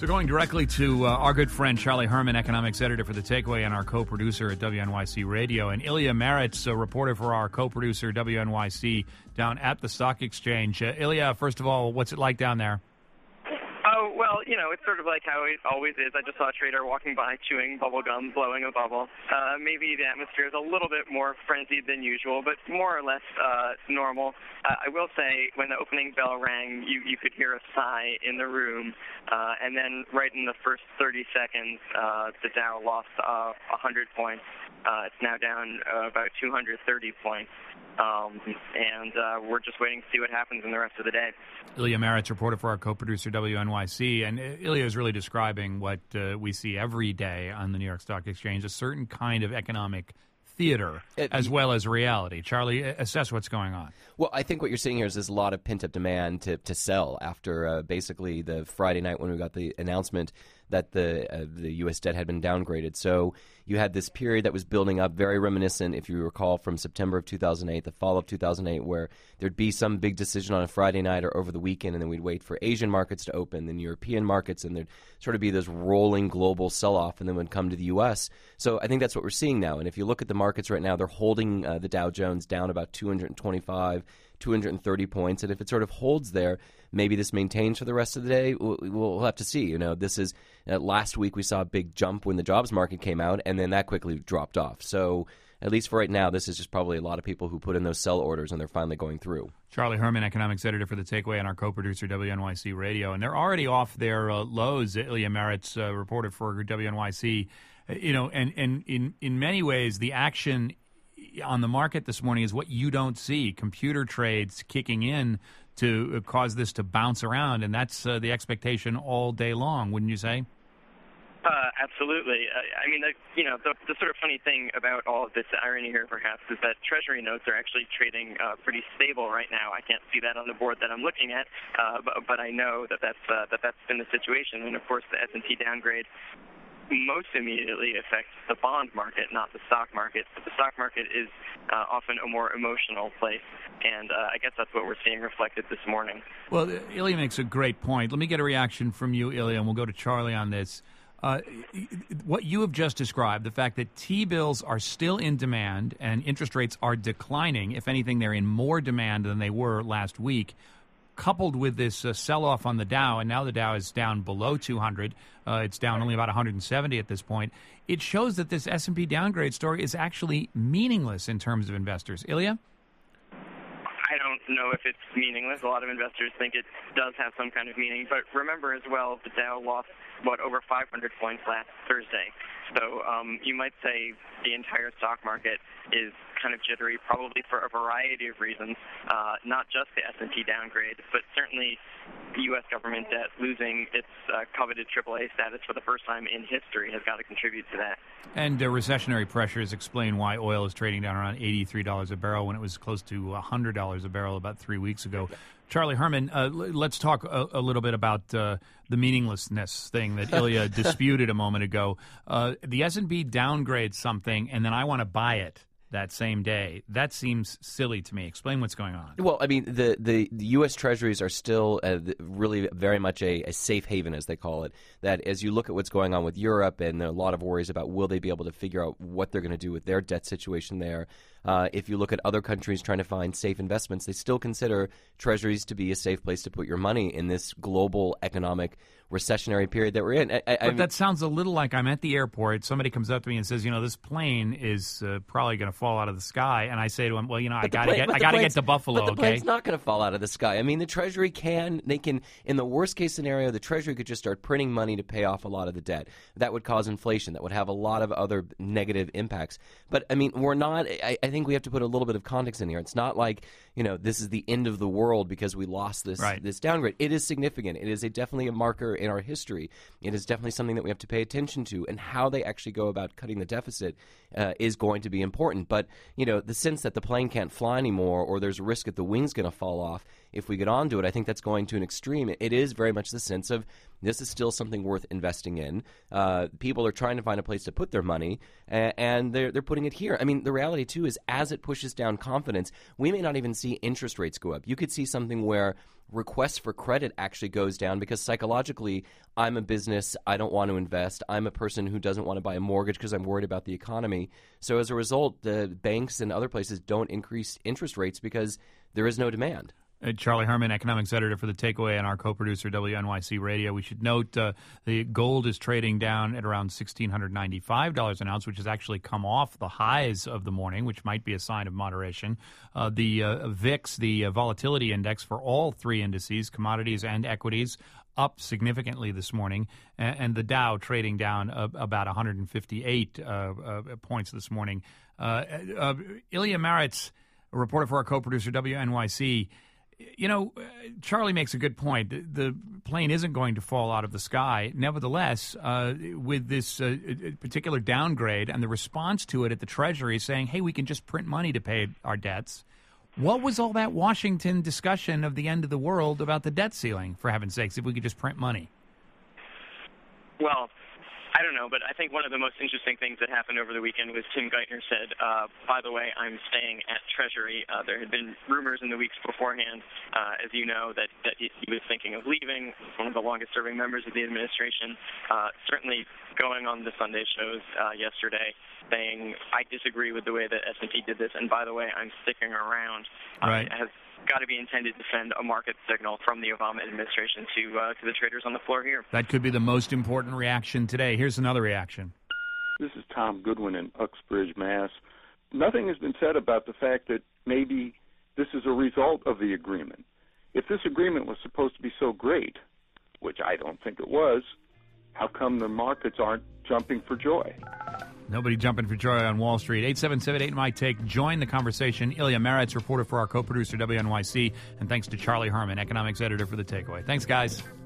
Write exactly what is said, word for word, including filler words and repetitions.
So going directly to uh, our good friend Charlie Herman, economics editor for The Takeaway and our co-producer at W N Y C Radio, and Ilya Marritz, a reporter for our co-producer W N Y C down at the stock exchange. Uh, Ilya, first of all, what's it like down there? Oh, well, you know, it's sort of like how it always is. I just saw a trader walking by chewing bubble gum, blowing a bubble. Uh, maybe the atmosphere is a little bit more frenzied than usual, but more or less uh, normal. Uh, I will say, when the opening bell rang, you, you could hear a sigh in the room, uh, and then right in the first thirty seconds, uh, the Dow lost uh, one hundred points. Uh, it's now down uh, about two hundred thirty points. Um, and uh, we're just waiting to see what happens in the rest of the day. Ilya Marritz, reporter for our co-producer W N Y C, and Ilya is really describing what uh, we see every day on the New York Stock Exchange, a certain kind of economic theater it, as well as reality. Charlie, assess what's going on. Well, I think what you're seeing here is there's a lot of pent-up demand to, to sell after uh, basically the Friday night when we got the announcement that the uh, the U S debt had been downgraded. So you had this period that was building up, very reminiscent, if you recall, from September of two thousand eight, the fall of two thousand eight, where there'd be some big decision on a Friday night or over the weekend, and then we'd wait for Asian markets to open, then European markets, and there'd sort of be this rolling global sell-off, and then would come to the U S. So I think that's what we're seeing now. And if you look at the markets right now, they're holding uh, the Dow Jones down about two hundred twenty-five, two hundred thirty points, and if it sort of holds there, maybe this maintains for the rest of the day. We'll, we'll have to see. You know, this is uh, last week we saw a big jump when the jobs market came out, and then that quickly dropped off. So at least for right now, this is just probably a lot of people who put in those sell orders, and they're finally going through. Charlie Herman, economics editor for The Takeaway, and our co-producer W N Y C Radio, and they're already off their uh, lows. Ilya Marritz, uh, reporter for W N Y C, uh, you know, and, and in in many ways, the action on the market this morning is what you don't see. Computer trades kicking in to cause this to bounce around, and that's uh, the expectation all day long, wouldn't you say? Uh, absolutely. Uh, I mean, the, you know, the, the sort of funny thing about all of this irony here, perhaps, is that Treasury notes are actually trading uh, pretty stable right now. I can't see that on the board that I'm looking at, uh, but, but I know that that's uh, that that's been the situation. And of course, the S and P downgrade most immediately affects the bond market, not the stock market. But the stock market is uh, often a more emotional place, and uh, I guess that's what we're seeing reflected this morning. Well, Ilya makes a great point. Let me get a reaction from you, Ilya, and we'll go to Charlie on this. Uh, what you have just described, the fact that T-bills are still in demand and interest rates are declining, if anything, they're in more demand than they were last week, coupled with this uh, sell-off on the Dow, and now the Dow is down below two hundred. Uh, it's down only about one hundred seventy at this point. It shows that this S and P downgrade story is actually meaningless in terms of investors. Ilya? I don't know if it's meaningless. A lot of investors think it does have some kind of meaning. But remember as well, the Dow lost, what, over five hundred points last Thursday. So um, you might say the entire stock market is kind of jittery, probably for a variety of reasons, uh, not just the S and P downgrade, but certainly the U S government debt losing its uh, coveted triple A status for the first time in history has got to contribute to that. And uh, recessionary pressures explain why oil is trading down around eighty-three dollars a barrel when it was close to one hundred dollars a barrel about three weeks ago. Charlie Herman, uh, l- let's talk a, a little bit about uh, the meaninglessness thing that Ilya disputed a moment ago. Uh, the S and P downgrades something, and then I want to buy it that same day. That seems silly to me. Explain what's going on. Well, I mean, the, the, the U S Treasuries are still uh, really very much a, a safe haven, as they call it, that as you look at what's going on with Europe, and there are a lot of worries about will they be able to figure out what they're going to do with their debt situation there. Uh, if you look at other countries trying to find safe investments, they still consider Treasuries to be a safe place to put your money in this global economic recessionary period that we're in. I, I, but I mean, that sounds a little like I'm at the airport. Somebody comes up to me and says, you know, this plane is uh, probably going to fall out of the sky. And I say to him, well, you know, I got to get I got to get to Buffalo, but the okay? plane's not going to fall out of the sky. I mean, the Treasury can, they can, in the worst case scenario, the Treasury could just start printing money to pay off a lot of the debt. That would cause inflation. That would have a lot of other negative impacts. But, I mean, we're not, I, I think we have to put a little bit of context in here. It's not like, you know, this is the end of the world because we lost this, right. this downgrade. It is significant. It is a, definitely a marker in our history. It is definitely something that we have to pay attention to, and how they actually go about cutting the deficit uh, is going to be important. But, you know, the sense that the plane can't fly anymore, or there's a risk that the wing's going to fall off if we get onto it, I think that's going to an extreme. It is very much the sense of this is still something worth investing in. Uh, people are trying to find a place to put their money, and, and they're, they're putting it here. I mean, the reality, too, is as it pushes down confidence, we may not even see interest rates go up. You could see something where request for credit actually goes down because psychologically, I'm a business, I don't want to invest. I'm a person who doesn't want to buy a mortgage because I'm worried about the economy. So as a result, the banks and other places don't increase interest rates because there is no demand. Uh, Charlie Herman, economics editor for The Takeaway, and our co-producer, W N Y C Radio. We should note uh, the gold is trading down at around one thousand six hundred ninety-five dollars an ounce, which has actually come off the highs of the morning, which might be a sign of moderation. Uh, the uh, V I X, the uh, volatility index for all three indices, commodities and equities, up significantly this morning, and, and the Dow trading down uh, about one hundred fifty-eight uh, uh, points this morning. Uh, uh, Ilya Marritz, a reporter for our co-producer, W N Y C. You know, Charlie makes a good point. The plane isn't going to fall out of the sky. Nevertheless, uh, with this uh, particular downgrade and the response to it at the Treasury saying, hey, we can just print money to pay our debts, what was all that Washington discussion of the end of the world about the debt ceiling, for heaven's sakes, if we could just print money? Well, I don't know, but I think one of the most interesting things that happened over the weekend was Tim Geithner said, uh, by the way, I'm staying at Treasury. Uh, there had been rumors in the weeks beforehand, uh, as you know, that, that he was thinking of leaving, one of the longest-serving members of the administration, uh, certainly going on the Sunday shows uh, yesterday, saying, I disagree with the way that S and P did this, and by the way, I'm sticking around. Right. Uh, has got to be intended to send a market signal from the Obama administration to uh, to the traders on the floor here. That could be the most important reaction today. Here's another reaction. This is Tom Goodwin in Uxbridge, Mass. Nothing has been said about the fact that maybe this is a result of the agreement. If this agreement was supposed to be so great, which I don't think it was, how come the markets aren't jumping for joy? Nobody jumping for joy on Wall Street. eight seven seven eight, M I T A K E. Join the conversation. Ilya Marritz, reporter for our co-producer, W N Y C. And thanks to Charlie Herman, economics editor for The Takeaway. Thanks, guys.